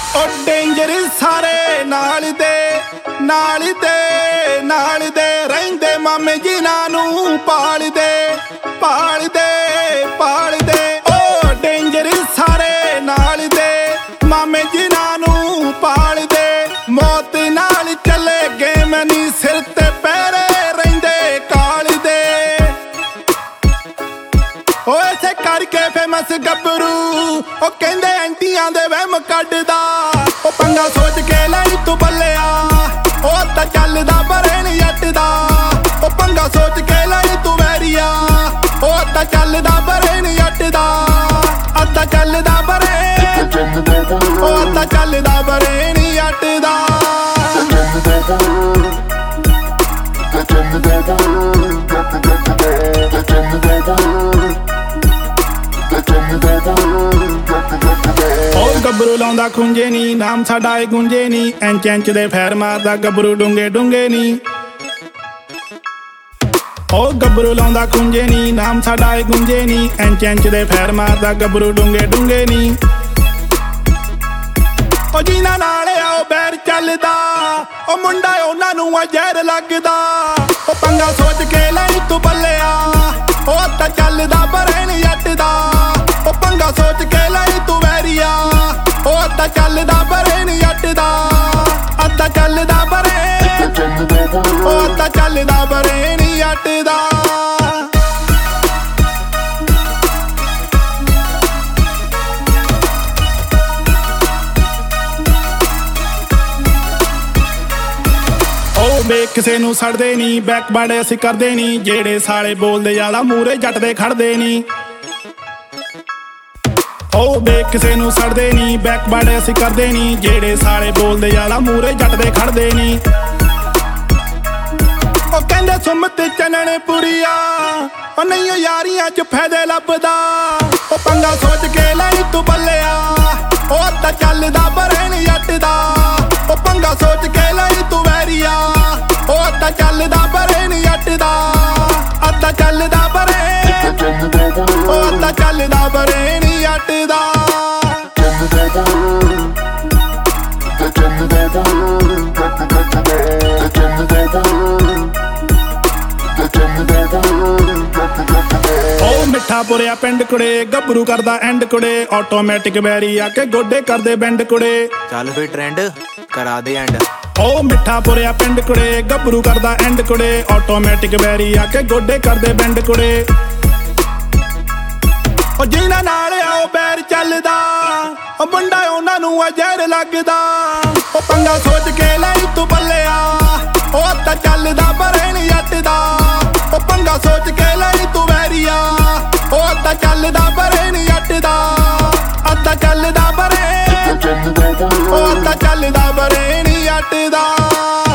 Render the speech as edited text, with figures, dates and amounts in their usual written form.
ਉਹ ਡੇਂਜਰ ਸਾਰੇ ਨਾਲ ਦੇ ਰਹਿੰਦੇ ਮਾਮੇ ਜਿਨ੍ਹਾਂ ਨੂੰ ਪਾਲਦੇ ਉਹ ਡੇਂਜਰ ਸਾਰੇ ਨਾਲ ਦੇ ਮਾਮੇ ਜਿਨ੍ਹਾਂ ਨੂੰ ਪਾਲਦੇ ਮੌਤ ਨਾਲ ਚੱਲੇ ਗੇਮ ਨੀ ਸਿਰ ਤੇ ਪੈਰੇ ਰਹਿੰਦੇ ਕਾਲਦੇ ਉਹ ਇਸੇ ਕਰਕੇ ਫੇਮਸ ਗੱਭਰੂ ਉਹ ਕਹਿੰਦੇ ਐਂਟੀਆਂ ਦੇ ਵਹਿਮ ਕੱਢਦਾ ਉਹ ਪੰਗਾ ਸੋਚ ਕੇ ਲਈ ਤੂੰ ਬੱਲਿਆ ਉਹ ਤਾਂ ਚੱਲਦਾ ਬਰੇਣ ਜੱਟ ਦਾ ਉਹ ਪੰਗਾ ਸੋਚ ਕੇ ਲਈ ਤੂੰ ਵੈਰੀਆ ਉਹ ਤਾਂ ਚੱਲਦਾ ਬਰੇਣ ਜੱਟ ਦਾ ਅੱਧਾ ਚੱਲਦਾ ਬਰੇਣ ਉਹ ਤਾਂ ਚੱਲਦਾ ਬਰੇਣ ਜੱਟ ਦਾ ਉਹ ਗੱਭਰੂ ਲਾਉਂਦਾ ਖੁੰਝੇ ਨੀ ਨਾਮ ਸਾਡਾ ਏ ਗੁੰਝੇ ਨੀ ਇੰਚ ਦੇ ਫੈਰ ਮਾਰਦਾ ਗੱਭਰੂ ਡੂੰਗੇ ਨੀ ਉਹ ਗੱਭਰੂ ਲਾਉਂਦਾ ਖੁੰਝੇ ਨੀ ਨਾਮ ਸਾਡਾ ਏ ਗੁੰਝੇ ਨੀ ਇੰਚ ਦੇ ਫੈਰ ਮਾਰਦਾ ਗੱਭਰੂ ਡੂੰਗੇ ਨੀ ਉਹ ਜਿਨ੍ਹਾਂ ਨਾਲ ਆਓ ਬੈਰ ਚੱਲਦਾ ਉਹ ਮੁੰਡਾ ਉਹਨਾਂ ਨੂੰ ਆ ਜ਼ਹਿਰ ਲੱਗਦਾ ਉਹ ਪੰਗਾ ਸੋਚ ਕੇ ਲਈ ਤੂੰ ਬੱਲਿਆ ਉਹ ਤਾਂ ਚੱਲਦਾ ਬਰੇਣ ਜੱਟ ਦਾ ਉਹ ਪੰਗਾ ਸੋਚ ਕੇ ਲਈ ਤੂੰ ਵੈਰੀਆ ਉਹ ਤਾਂ ਚੱਲਦਾ ਬਰੇਣ ਜੱਟ ਦਾ ਅੱਧਾ ਚੱਲਦਾ ਬਰੇਣ ਉਹ ਤਾਂ ਚੱਲਦਾ ਬਰੇਣ ਜੱਟ ਦਾ ਵੇ ਕਿਸੇ ਨੂੰ ਸੜਦੇ ਨੀ ਬੈਕ ਬਾੜੇ ਅਸੀਂ ਕਰਦੇ ਨੀ ਜਿਹੜੇ ਸਾਲੇ ਬੋਲਦੇ ਜ਼ਿਆਦਾ ਮੂਰੇ ਜੱਟ ਦੇ ਖੜਦੇ ਨੀ ਉਹ ਵੇ ਕਿਸੇ ਨੂੰ ਸੜਦੇ ਨੀ ਬੈਕ ਬਾੜੇ ਅਸੀਂ ਕਰਦੇ ਨੀ ਜਿਹੜੇ ਸਾਲੇ ਬੋਲਦੇ ਜ਼ਿਆਦਾ ਮੂਰੇ ਜੱਟ ਦੇ ਖੜਦੇ ਨੀ ਉਹ ਕਹਿੰਦੇ ਸੁਮਤ ਚਨਣ ਪੁਰੀਆ ਉਹ ਨਹੀਂ ਯਾਰੀਆਂ ਚ ਫਾਇਦੇ ਲੱਭਦਾ ਉਹ ਪੰਗਾ ਸੋਚ ਕੇ ਲਈ ਤੂੰ ਬੱਲਿਆ ਉਹ ਤਾਂ ਚੱਲਦਾ ਬਰੇਣ ਜੱਟ ਦਾ ਉਹ ਪੰਗਾ ਸੋਚ ਕੇ ਲਈ ਤੂੰ ਵੈਰੀਆ ਉਹ ਤਾਂ ਚੱਲਦਾ ਬਰੇਣ ਜੱਟ ਦਾ ਅੱਧਾ ਚੱਲਦਾ ਬਰੇਣ ਉਹ ਤਾਂ ਚੱਲਦਾ ਬਰੇਣ ਜੱਟ ਦਾ ਉਹ ਮਿੱਠਾ ਪੁਰਿਆ ਪਿੰਡ ਕੁੜੇ ਗੱਭਰੂ ਕਰਦਾ ਐਂਡ ਕੁੜੇ ਆਟੋਮੈਟਿਕ ਬੈਰੀ ਆ ਕੇ ਗੋਡੇ ਕਰਦੇ ਬੈਂਡ ਕੁੜੇ ਚੱਲ ਫੇ ਟ੍ਰੈਂਡ ਕਰਾ ਦੇ ਐਂਡ ਉਹ ਮਿੱਠਾ ਪੁਰਿਆ ਪਿੰਡ ਕੁੜੇ ਗੱਭਰੂ ਕਰਦਾ ਐਂਡ ਕੁੜੇ ਆਟੋਮੈਟਿਕ ਬੈਰੀ ਆ ਕੇ ਗੋਡੇ ਕਰਦੇ ਬੈਂਡ ਕੁੜੇ ਉਹ ਜਿਨ੍ਹਾਂ ਨਾਲ ਆਓ ਬੈਰ ਚੱਲਦਾ ਉਹ ਮੁੰਡਾ ਉਹਨਾਂ ਨੂੰ ਆ ਜ਼ਹਿਰ ਲੱਗਦਾ ਉਹ ਪੰਗਾ ਸੋਚ ਕੇ ਲਈ ਤੂੰ ਬੱਲਿਆ ਉਹ ਤਾਂ ਚੱਲਦਾ ਬਰੇਣ ਜੱਟ ਦਾ ਉਹ ਪੰਗਾ ਸੋਚ ਕੇ ਲਈ ਤੂੰ ਵੈਰੀਆ ਉਹ ਤਾਂ ਚੱਲਦਾ ਬਰੇਣ ਜੱਟ ਦਾ ਅੱਧਾ ਚੱਲਦਾ ਬਰੇਣ ਉਹ ਤਾਂ ਚੱਲਦਾ ਬਰੇਣ ਜੱਟ ਦਾ